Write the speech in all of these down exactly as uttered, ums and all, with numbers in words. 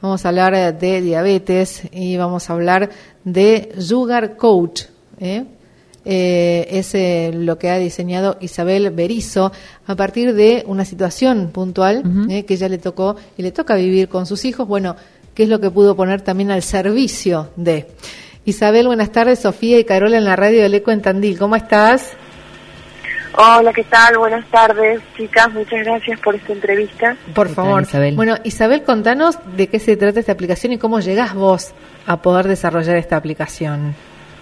Vamos a hablar de diabetes y vamos a hablar de Sugar Coach, ¿eh? Eh, es eh, lo que ha diseñado Isabel Berizo a partir de una situación puntual uh-huh. eh, que ella le tocó y le toca vivir con sus hijos. Bueno, ¿qué es lo que pudo poner también al servicio de? Isabel, buenas tardes. Sofía y Carola en la radio del Eco en Tandil. ¿Cómo estás? Hola, ¿qué tal? Buenas tardes, chicas. Muchas gracias por esta entrevista. Por favor. Tal, Isabel? Bueno, Isabel, contanos de qué se trata esta aplicación y cómo llegás vos a poder desarrollar esta aplicación.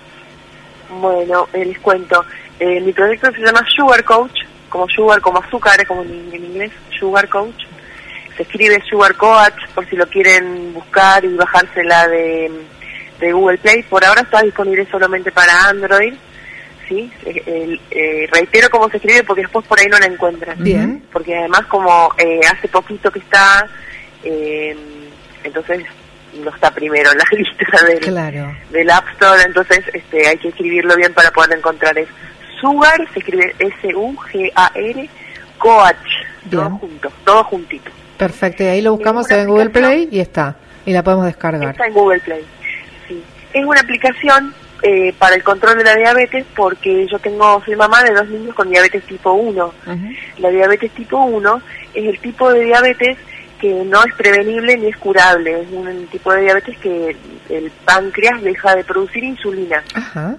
Bueno, eh, les cuento. Eh, mi proyecto se llama Sugar Coach, como sugar, como azúcar, como en, en inglés, Sugar Coach. Se escribe Sugar Coach, por si lo quieren buscar y bajársela de, de Google Play. Por ahora está disponible solamente para Android. Sí, eh, eh, eh, reitero cómo se escribe porque después por ahí no la encuentran. Bien. Porque además como eh, hace poquito que está, eh, entonces no está primero en la lista del, claro. del App Store, entonces este, hay que escribirlo bien para poder encontrar. Es Sugar, se escribe S U G A R, Coach, todo junto, todo juntito. Perfecto, y ahí lo buscamos en Google Play y está, y la podemos descargar. Está en Google Play, sí. Es una aplicación eh, para el control de la diabetes porque yo tengo, soy mamá de dos niños con diabetes tipo uno. Uh-huh. La diabetes tipo uno es el tipo de diabetes que no es prevenible ni es curable. Es un tipo de diabetes que el páncreas deja de producir insulina. Ajá.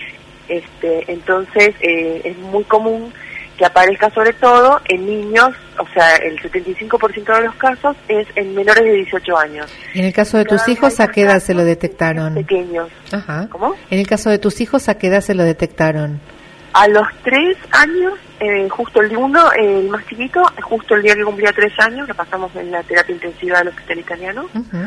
Este, entonces eh, es muy común que aparezca sobre todo en niños, o sea, el setenta y cinco por ciento de los casos es en menores de dieciocho años. ¿Y en el caso de tus Cada hijos, a qué edad se lo detectaron? Pequeños. Ajá. ¿Cómo? En el caso de tus hijos, ¿a qué edad se lo detectaron? A los tres años, eh, justo el de uno, eh, el más chiquito, justo el día que cumplía tres años, lo pasamos en la terapia intensiva del hospital italiano. Uh-huh.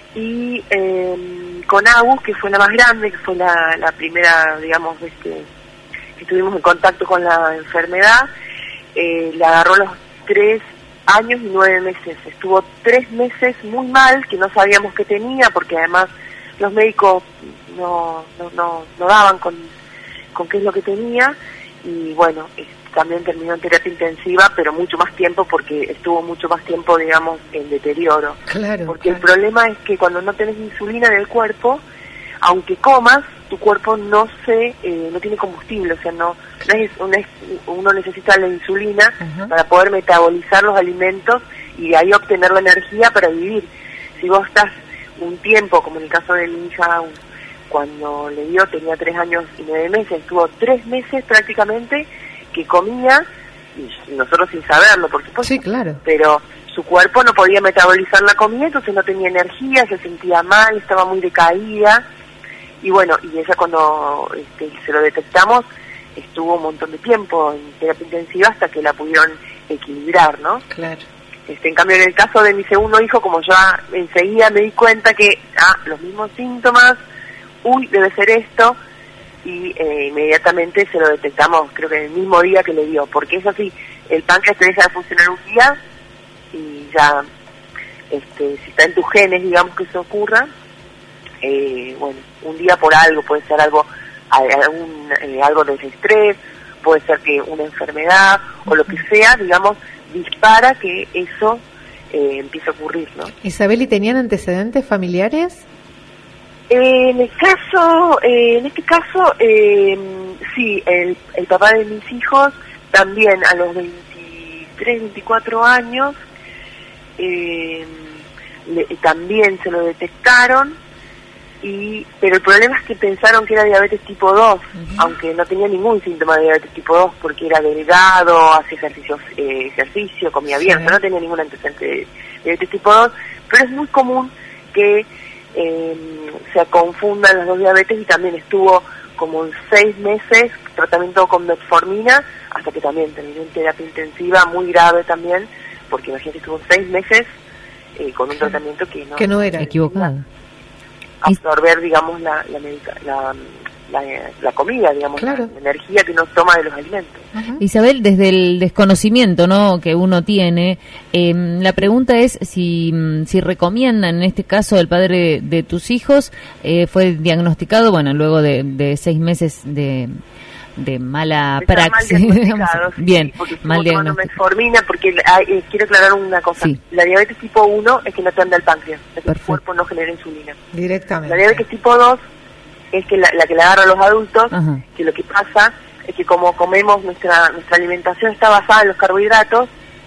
Y eh, con Agus, que fue la más grande, que fue la, la primera, digamos, este, que estuvimos en contacto con la enfermedad, eh, le agarró los tres años y nueve meses. Estuvo tres meses muy mal, que no sabíamos qué tenía, porque además los médicos no, no, no, no daban con... con qué es lo que tenía, y bueno, eh, también terminó en terapia intensiva, pero mucho más tiempo porque estuvo mucho más tiempo, digamos, en deterioro. Claro. Porque claro. el problema es que cuando no tenés insulina en el cuerpo, aunque comas, tu cuerpo no se, eh, no tiene combustible, o sea, no, no es, no es, uno necesita la insulina uh-huh. para poder metabolizar los alimentos y de ahí obtener la energía para vivir. Si vos estás un tiempo, como en el caso de mi hija, cuando le dio, tenía tres años y nueve meses, estuvo tres meses prácticamente que comía, y nosotros sin saberlo, por supuesto. Sí, claro. Pero su cuerpo no podía metabolizar la comida, entonces no tenía energía, se sentía mal, estaba muy decaída, y bueno, y ella cuando este, se lo detectamos, estuvo un montón de tiempo en terapia intensiva hasta que la pudieron equilibrar, ¿no? Claro. Este, en cambio, en el caso de mi segundo hijo, como ya enseguida me di cuenta que, ah, los mismos síntomas, uy, debe ser esto, y eh, inmediatamente se lo detectamos, creo que el mismo día que le dio, porque es así, el páncreas te deja de funcionar un día, y ya, este, si está en tus genes, digamos que eso ocurra, eh, bueno, un día por algo, puede ser algo, algún, eh, algo de estrés, puede ser que una enfermedad, o lo que sea, digamos, dispara que eso eh, empiece a ocurrir, ¿no? Isabel, ¿y tenían antecedentes familiares? Eh, en el caso, eh, en este caso, eh, sí, el, el papá de mis hijos también a los veintitrés, veinticuatro años, eh, le, también se lo detectaron, y pero el problema es que pensaron que era diabetes tipo dos, uh-huh. aunque no tenía ningún síntoma de diabetes tipo dos, porque era delgado, hacía ejercicio, eh, ejercicio comía bien, sí. pero no tenía ningún antecedente de diabetes tipo dos, pero es muy común que Eh, se confundan las dos diabetes, y también estuvo como seis meses tratamiento con metformina hasta que también terminó en terapia intensiva muy grave también, porque imagínate, estuvo seis meses eh, con un tratamiento que no, que no era equivocado, absorber, digamos, la la, medica, la, la, la comida, digamos, claro. la, la energía que uno toma de los alimentos. Uh-huh. Isabel, desde el desconocimiento, ¿no?, que uno tiene, eh, la pregunta es si si recomiendan, en este caso, el padre de tus hijos, eh, fue diagnosticado, bueno, luego de, de seis meses de de mala Están praxis. mal diagnosticados, Bien, sí, porque mal tomando diagnóstico. metformina, porque hay, eh, quiero aclarar una cosa. Sí. La diabetes tipo uno es que no te anda el páncreas, es que Perfecto. tu cuerpo no genera insulina. Directamente. La diabetes tipo dos es que la, la que le agarra a los adultos, Ajá. que lo que pasa es que como comemos, nuestra nuestra alimentación está basada en los carbohidratos,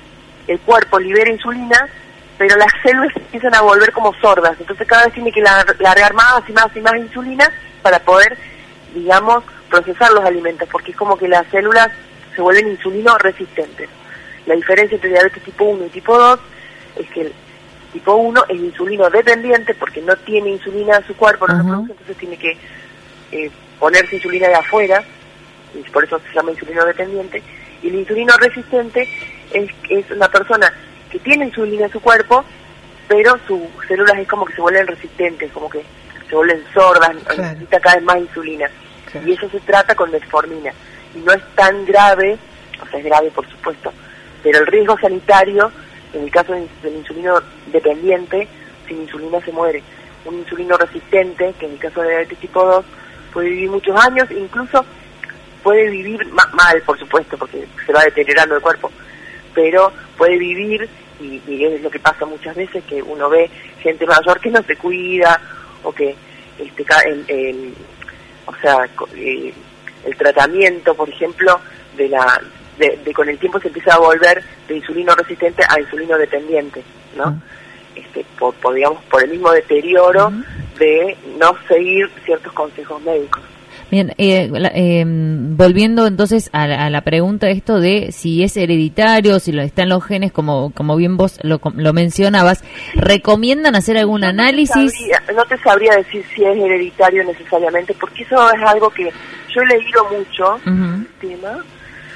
el cuerpo libera insulina, pero las células empiezan a volver como sordas, entonces cada vez tiene que lar- largar más y más y más insulina para poder, digamos, procesar los alimentos, porque es como que las células se vuelven insulino resistentes. La diferencia entre diabetes tipo uno y tipo dos es que el tipo uno es insulino dependiente porque no tiene insulina en su cuerpo, no Ajá. la produce, entonces tiene que eh, ponerse insulina de afuera, y por eso se llama insulino dependiente. Y el insulino resistente es, es una persona que tiene insulina en su cuerpo, pero sus células es como que se vuelven resistentes, como que se vuelven sordas, Claro. necesita cada vez más insulina. Claro. Y eso se trata con metformina. Y no es tan grave, o sea, es grave por supuesto, pero el riesgo sanitario, en el caso del insulino dependiente, sin insulina se muere. Un insulino resistente, que en el caso de diabetes tipo dos, puede vivir muchos años, incluso puede vivir ma- mal, por supuesto, porque se va deteriorando el cuerpo, pero puede vivir, y, y es lo que pasa muchas veces, que uno ve gente mayor que no se cuida, o que este ca- el, el- o sea, co- eh, el tratamiento, por ejemplo, de la de, de con el tiempo se empieza a volver de insulino resistente a insulino dependiente, ¿no? Mm. Este, por, por, digamos, por el mismo deterioro Ujú. de no seguir ciertos consejos médicos. Bien, eh, la- eh, volviendo entonces a la, a la pregunta esto de si es hereditario, si lo, está en los genes, como como bien vos lo, lo mencionabas, ¿recomiendan hacer algún Yo análisis? No te, sabría, no te sabría decir si es hereditario necesariamente, porque eso es algo que yo he leído mucho, Ujú. el tema,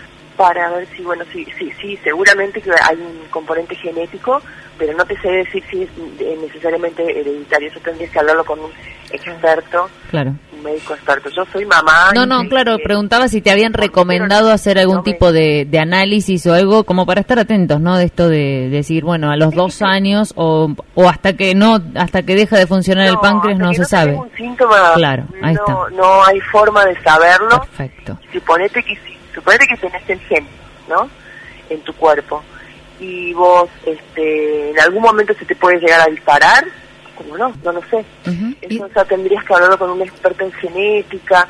para ver si, bueno, sí, sí, sí, seguramente que hay un componente genético, pero no te sé decir si es eh, necesariamente hereditario. Eso tendrías que hablarlo con un experto, Claro. un médico experto. Yo soy mamá. No, y no, sé claro, que- preguntaba si te habían Pero recomendado no- hacer algún no me- tipo de, de análisis o algo como para estar atentos, ¿no? De esto de decir, bueno, a los dos años o, o hasta que no, hasta que deja de funcionar el No, páncreas hasta no que se no sabe. tenés un síntoma, Claro, ahí no, está. no hay forma de saberlo. Perfecto. Suponete que sí, suponete que tenés el gen, ¿no? En tu cuerpo. Y vos, este, en algún momento se te puede llegar a disparar, como no, no lo sé. Ujú. Eso, o sea, tendrías que hablarlo con un experto en genética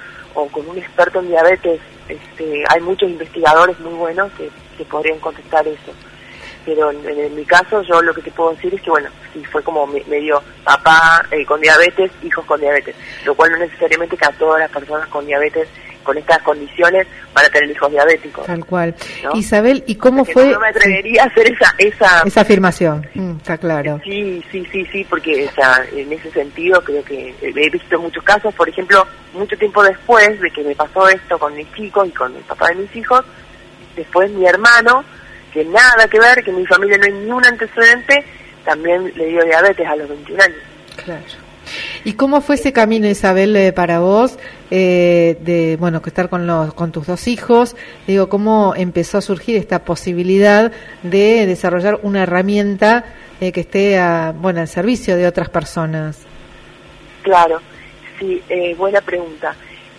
o con un experto en diabetes. Este, hay muchos investigadores muy buenos que, que podrían contestar eso. Pero en, en mi caso, yo lo que te puedo decir es que, bueno, sí, fue como me- medio papá eh, con diabetes, hijos con diabetes. Lo cual no necesariamente que a todas las personas con diabetes, con estas condiciones, van a tener hijos diabéticos. Tal cual. ¿No? Isabel, ¿y cómo Que fue No me atrevería a hacer esa... esa esa afirmación? Mm, está claro. Sí, sí, sí, sí, porque o sea, en ese sentido creo que he visto muchos casos, por ejemplo, mucho tiempo después de que me pasó esto con mis chicos y con el papá de mis hijos, después mi hermano, que nada que ver, que en mi familia no hay ni un antecedente, también le dio diabetes a los veintiún años. Claro. ¿Y cómo fue ese camino, Isabel, eh, para vos, eh, de, bueno, que estar con los, con tus dos hijos? Digo, ¿cómo empezó a surgir esta posibilidad de desarrollar una herramienta eh, que esté, a, bueno, al servicio de otras personas? Claro, sí, eh, buena pregunta.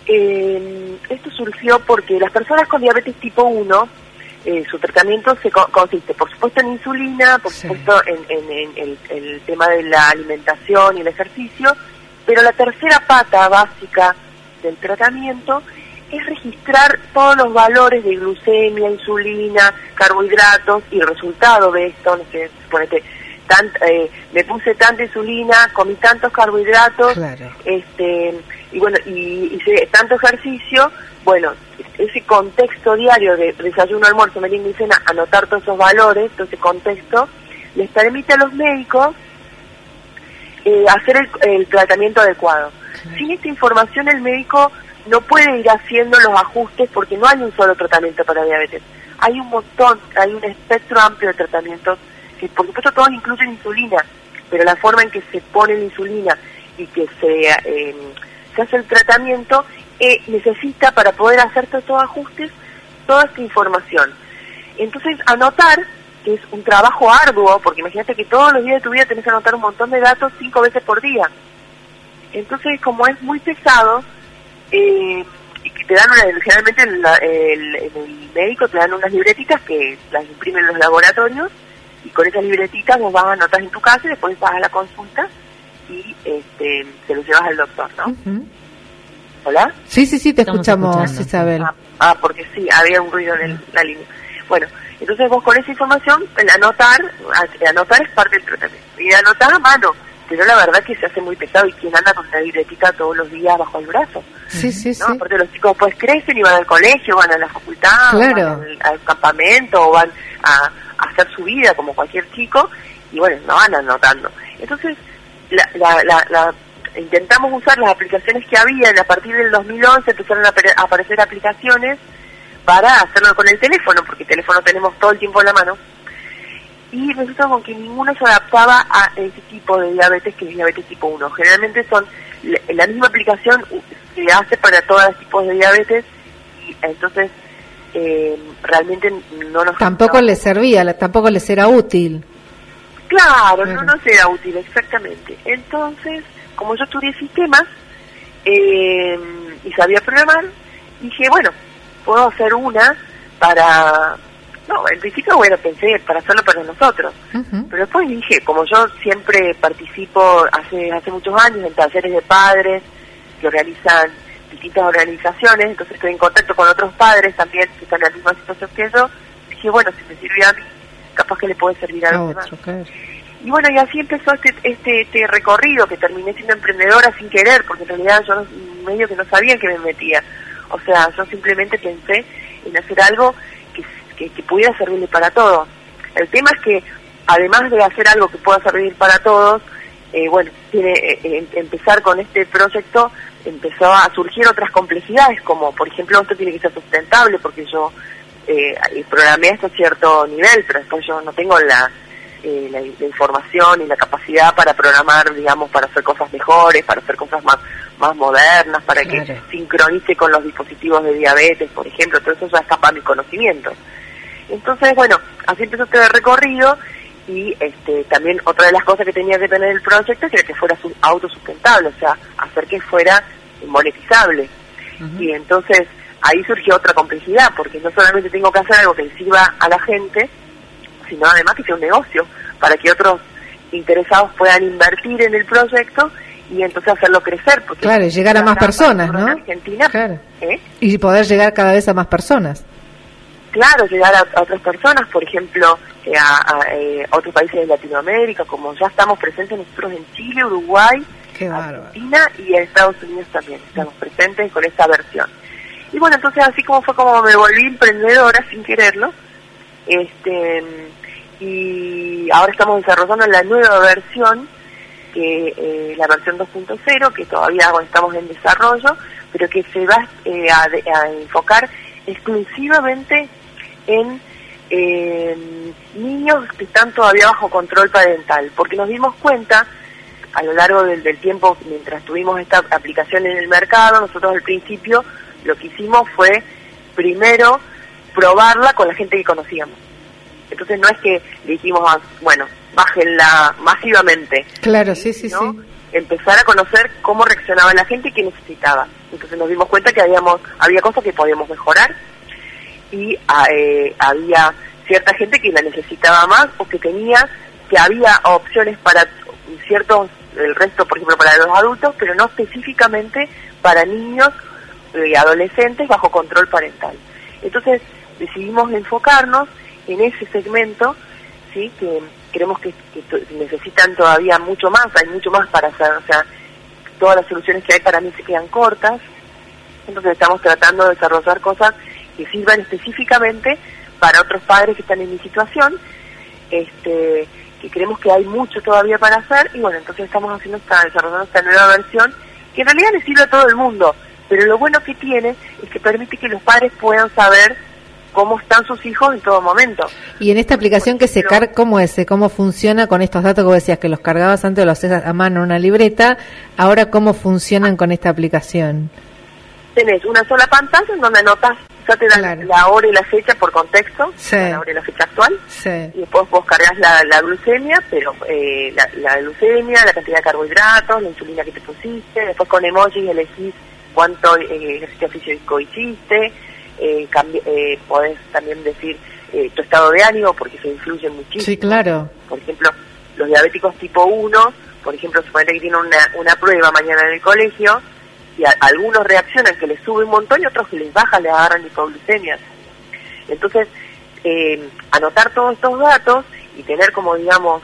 Eh, esto surgió porque las personas con diabetes tipo uno, eh, su tratamiento se co- consiste, por supuesto, en insulina, por Sí. supuesto, en, en- en el, el tema de la alimentación y el ejercicio, pero la tercera pata básica del tratamiento es registrar todos los valores de glucemia, insulina, carbohidratos y el resultado de esto, no sé, suponete, tant, eh, me puse tanta insulina, comí tantos carbohidratos, Claro. este y bueno, y hice tanto ejercicio, bueno, ese contexto diario de desayuno, almuerzo, merienda y cena, anotar todos esos valores, todo ese contexto, les permite a los médicos eh, hacer el, el tratamiento adecuado. Claro. Sin esta información el médico no puede ir haciendo los ajustes porque no hay un solo tratamiento para diabetes. Hay un montón, hay un espectro amplio de tratamientos que por supuesto todos incluyen insulina, pero la forma en que se pone la insulina y que se, eh, se hace el tratamiento eh, necesita para poder hacer todos estos ajustes toda esta información. Entonces anotar, que es un trabajo arduo, porque imagínate que todos los días de tu vida tenés que anotar un montón de datos cinco veces por día. Entonces, como es muy pesado, eh, te dan una, generalmente en, la, el, en el médico te dan unas libretitas que las imprimen en los laboratorios, y con esas libretitas vos vas a anotar en tu casa y después vas a la consulta y este, te lo llevas al doctor, ¿no? Uh-huh. ¿Hola? Sí, sí, sí, te Estamos escuchamos, Isabel. Ah, ah, porque sí, había un ruido en el, la línea. Bueno, entonces vos con esa información, el anotar, anotar es parte del tratamiento. Y anotar a mano, pero la verdad que se hace muy pesado, y quien anda con una libretita todos los días bajo el brazo. Sí, sí, ¿no? sí. Aparte los chicos pues crecen y van al colegio, van a la facultad, claro. van al, al campamento, o van a, a hacer su vida como cualquier chico, y bueno, no van anotando. Entonces, la, la, la, la intentamos usar las aplicaciones que había, a partir del dos mil once empezaron a, a aparecer aplicaciones para hacerlo con el teléfono, porque el teléfono tenemos todo el tiempo en la mano, y resulta con que ninguno se adaptaba a ese tipo de diabetes, que es diabetes tipo uno. Generalmente son la, la misma aplicación se hace para todos los tipos de diabetes, y entonces eh, realmente no nos... Tampoco les servía, tampoco les era útil. Claro, claro. no nos era útil, exactamente. Entonces, como yo estudié sistemas eh, y sabía programar, dije, bueno, puedo hacer una para... No, en principio, bueno, pensé para hacerlo para nosotros. Uh-huh. Pero después dije, como yo siempre participo hace hace muchos años en talleres de padres que organizan distintas organizaciones, entonces estoy en contacto con otros padres también que están en la misma situación que yo, dije, bueno, si me sirve a mí, capaz que le puede servir a los demás. Claro. Y bueno, y así empezó este, este este recorrido, que terminé siendo emprendedora sin querer, porque en realidad yo no, medio que no sabía en qué me metía. O sea, yo simplemente pensé en hacer algo que, que, que pudiera servirle para todos. El tema es que, además de hacer algo que pueda servir para todos, eh, bueno, tiene eh, empezar con este proyecto, empezó a surgir otras complejidades, como por ejemplo, esto tiene que ser sustentable, porque yo eh, programé esto a cierto nivel, pero después yo no tengo la... Eh, la, la información y la capacidad para programar, digamos, para hacer cosas mejores, para hacer cosas más más modernas, para claro. que sincronice con los dispositivos de diabetes, por ejemplo. Todo eso ya escapa a mi conocimiento. Entonces, bueno, así empezó este recorrido, y este también otra de las cosas que tenía que tener el proyecto era que fuera autosustentable, o sea, hacer que fuera monetizable. Uh-huh. Y entonces ahí surgió otra complejidad, porque no solamente tengo que hacer algo que le sirva a la gente, sino además que sea un negocio, para que otros interesados puedan invertir en el proyecto y entonces hacerlo crecer. Porque claro, y llegar a más personas, ¿no? Argentina, claro. ¿eh? Y poder llegar cada vez a más personas. Claro, llegar a, a otras personas, por ejemplo, eh, a, a eh, otros países de Latinoamérica, como ya estamos presentes nosotros en Chile, Uruguay, Argentina y en Estados Unidos también. Estamos presentes con esta versión. Y bueno, entonces así como fue como me volví emprendedora sin quererlo, este y ahora estamos desarrollando la nueva versión, que eh, la versión dos punto cero, que todavía bueno, estamos en desarrollo, pero que se va eh, a, a enfocar exclusivamente en eh, niños que están todavía bajo control parental, porque nos dimos cuenta a lo largo del, del tiempo, mientras tuvimos esta aplicación en el mercado, nosotros al principio lo que hicimos fue primero probarla con la gente que conocíamos. Entonces no es que dijimos, bueno, bájenla masivamente. Claro, sí, sí, ¿no? sí. Empezar a conocer cómo reaccionaba la gente y qué necesitaba. Entonces nos dimos cuenta que habíamos había cosas que podíamos mejorar, y eh, había cierta gente que la necesitaba más, o que tenía, que había opciones para ciertos, el resto, por ejemplo, para los adultos, pero no específicamente para niños y adolescentes bajo control parental. Entonces decidimos enfocarnos en ese segmento, sí, que creemos que, que t- necesitan todavía mucho más, hay mucho más para hacer, o sea, todas las soluciones que hay para mí se quedan cortas. Entonces estamos tratando de desarrollar cosas que sirvan específicamente para otros padres que están en mi situación, este, que creemos que hay mucho todavía para hacer, y bueno, entonces estamos haciendo esta, desarrollando esta nueva versión, que en realidad le sirve a todo el mundo, pero lo bueno que tiene es que permite que los padres puedan saber cómo están sus hijos en todo momento. Y en esta aplicación que se carga, ¿cómo es? ¿Cómo funciona con estos datos que vos decías que los cargabas antes o los hacías a mano en una libreta? Ahora, ¿cómo funcionan con esta aplicación? Tenés una sola pantalla en donde anotas, ya te dan claro. la hora y la fecha por contexto, sí. la hora y la fecha actual, sí. y después vos cargas la, la glucemia, pero eh, la, la glucemia, la cantidad de carbohidratos, la insulina que te pusiste, después con emojis elegís cuánto eh, ejercicio físico hiciste, eh, cambi- eh, podés también decir eh, tu estado de ánimo, porque eso influye muchísimo. Sí, claro. Por ejemplo, los diabéticos tipo uno, por ejemplo, suponete que tienen una, una prueba mañana en el colegio, y a, algunos reaccionan que les sube un montón y otros que les baja, les agarran hipoglucemias. Entonces, eh, anotar todos estos datos y tener como, digamos,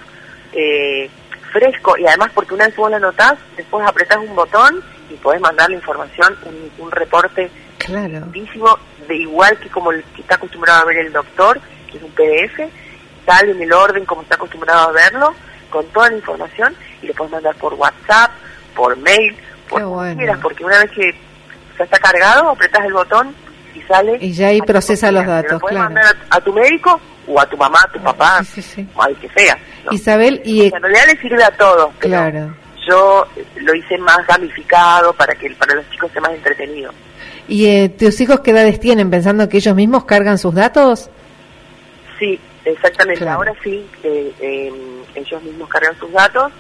eh, fresco, y además porque una vez vos la anotás, después apretás un botón y podés mandar la información, un, un reporte claro. lindísimo, de igual que como el que está acostumbrado a ver el doctor, que es un P D F, sale en el orden como está acostumbrado a verlo, con toda la información, y le podés mandar por WhatsApp, por mail, por como bueno. quieras, porque una vez que ya está cargado, apretás el botón y sale. Y ya ahí procesa los datos, lo podés claro. mandar a, a tu médico, o a tu mamá, a tu papá, sí, sí, sí. o al que sea, ¿no? Isabel, y... En realidad le sirve a todos, pero claro. yo lo hice más gamificado para que para los chicos sea más entretenido. ¿Y eh, tus hijos qué edades tienen, pensando que ellos mismos cargan sus datos? Sí, exactamente. Claro. Ahora sí, eh, eh, ellos mismos cargan sus datos.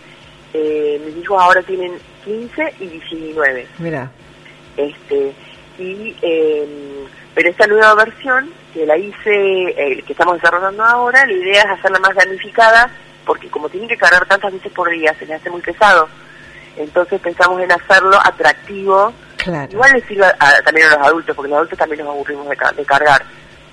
Eh, mis hijos ahora tienen quince y diecinueve. Mira. Este, y, eh, pero esta nueva versión, que la hice, eh, que estamos desarrollando ahora, la idea es hacerla más gamificada, porque como tienen que cargar tantas veces por día, se les hace muy pesado. Entonces pensamos en hacerlo atractivo. Claro. Igual les sirve a, a, también a los adultos, porque los adultos también nos aburrimos de, de cargar.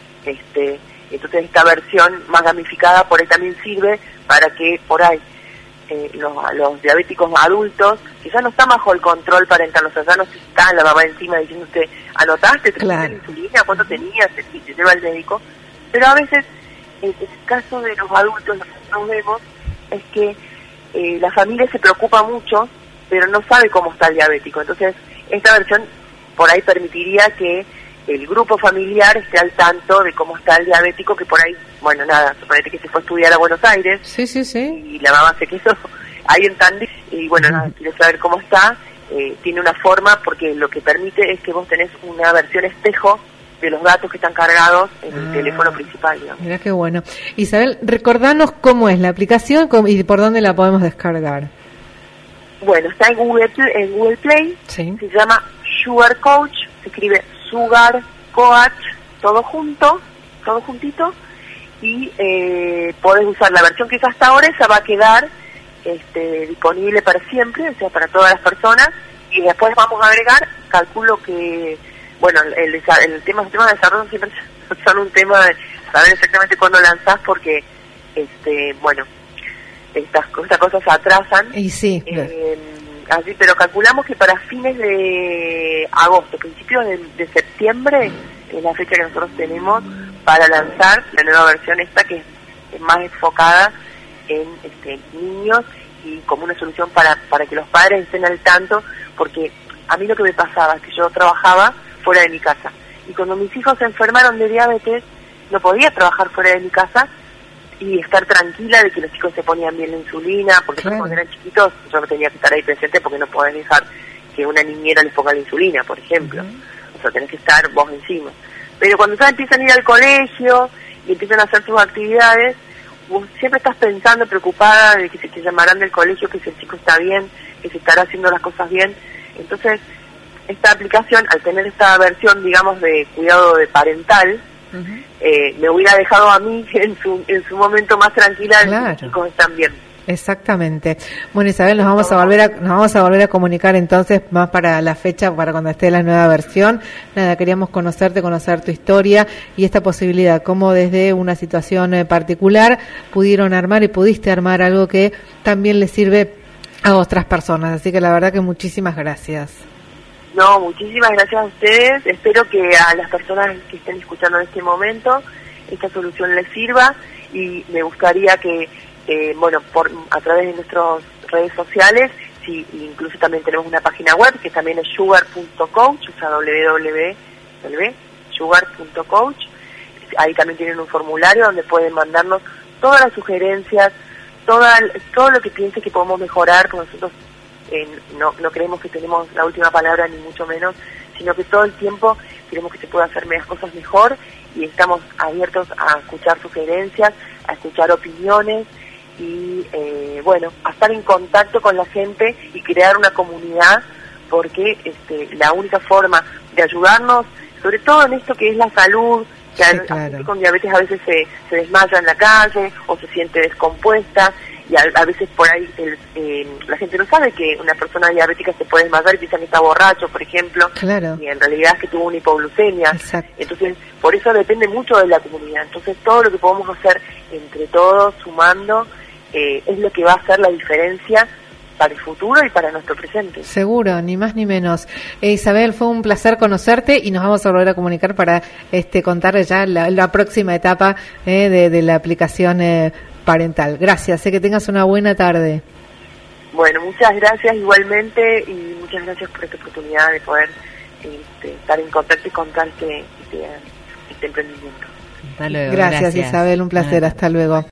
Este, entonces esta versión más gamificada por ahí también sirve para que por ahí eh, los, los diabéticos adultos, que ya no está bajo el control parental, o sea, ya no está la mamá encima diciéndote, anotaste, te claro. la insulina, cuánto tenías, te, te lleva al médico. Pero a veces, en el caso de los adultos, lo que nosotros vemos es que eh, la familia se preocupa mucho, pero no sabe cómo está el diabético. Entonces, esta versión por ahí permitiría que el grupo familiar esté al tanto de cómo está el diabético, que por ahí, bueno, nada, suponete que se fue a estudiar a Buenos Aires, sí, sí, sí, y la mamá se quedó ahí en Tandil, y bueno, uh-huh. nada, quiere saber cómo está, eh, tiene una forma, porque lo que permite es que vos tenés una versión espejo de los datos que están cargados en ah, el teléfono principal, digamos. Mira qué bueno. Isabel, recordanos cómo es la aplicación y por dónde la podemos descargar. Bueno, está en Google, en Google Play, sí. Se llama Sugar Coach, se escribe Sugar Coach, todo junto, todo juntito, y eh, podés usar la versión que es hasta ahora, esa va a quedar este, disponible para siempre, o sea, para todas las personas, y después vamos a agregar, calculo que, bueno, el, el tema, el tema de desarrollo siempre son un tema de saber exactamente cuándo lanzás, porque, este, bueno, estas, estas cosas se atrasan. Y sí, eh, así, pero calculamos que para fines de agosto, principios de, de septiembre, es la fecha que nosotros tenemos para lanzar la nueva versión esta, que es más enfocada en este, niños y como una solución para, para que los padres estén al tanto, porque a mí lo que me pasaba es que yo trabajaba fuera de mi casa, y cuando mis hijos se enfermaron de diabetes, no podía trabajar fuera de mi casa y estar tranquila de que los chicos se ponían bien la insulina, porque claro. cuando eran chiquitos yo no tenía que estar ahí presente, porque no podés dejar que una niñera les ponga la insulina, por ejemplo. Uh-huh. O sea, tenés que estar vos encima. Pero cuando ya empiezan a ir al colegio y empiezan a hacer sus actividades, vos siempre estás pensando, preocupada de que se te llamarán del colegio, que si el chico está bien, que se estará haciendo las cosas bien. Entonces, esta aplicación, al tener esta versión, digamos, de cuidado de parental, uh-huh. eh, me hubiera dejado a mí en su en su momento más tranquila, claro. de que los chicos están bien. Exactamente. Bueno, Isabel, nos vamos a volver a, nos vamos a volver a comunicar entonces más para la fecha, para cuando esté la nueva versión. Nada, queríamos conocerte, conocer tu historia y esta posibilidad, cómo desde una situación eh, particular pudieron armar y pudiste armar algo que también le sirve a otras personas. Así que la verdad que muchísimas gracias. No, muchísimas gracias a ustedes. Espero que a las personas que estén escuchando en este momento esta solución les sirva, y me gustaría que Eh, bueno, por a través de nuestras redes sociales, sí, incluso también tenemos una página web que también es sugar punto coach, o sea, doble u doble u doble u punto sugar punto coach. Ahí también tienen un formulario donde pueden mandarnos todas las sugerencias, toda, todo lo que piense que podemos mejorar, porque nosotros eh, no, no creemos que tenemos la última palabra, ni mucho menos, sino que todo el tiempo queremos que se pueda hacer las cosas mejor, y estamos abiertos a escuchar sugerencias, a escuchar opiniones, y eh, bueno, a estar en contacto con la gente y crear una comunidad porque este, la única forma de ayudarnos, sobre todo en esto que es la salud, que sí, a, claro. a gente con diabetes a veces se, se desmaya en la calle o se siente descompuesta, y a, a veces por ahí el, eh, la gente no sabe que una persona diabética se puede desmayar y piensan que está borracho, por ejemplo, claro. y en realidad es que tuvo una hipoglucemia. Exacto. Entonces, por eso depende mucho de la comunidad. Entonces, todo lo que podemos hacer entre todos, sumando, eh, es lo que va a hacer la diferencia para el futuro y para nuestro presente. Seguro, ni más ni menos. Eh, Isabel, fue un placer conocerte y nos vamos a volver a comunicar para este contar ya la, la próxima etapa eh, de, de la aplicación eh, parental. Gracias, sé que tengas una buena tarde. Bueno, muchas gracias igualmente y muchas gracias por esta oportunidad de poder este, estar en contacto y contar este, este, este emprendimiento. Hasta luego, gracias, gracias, Isabel, un placer, hasta luego.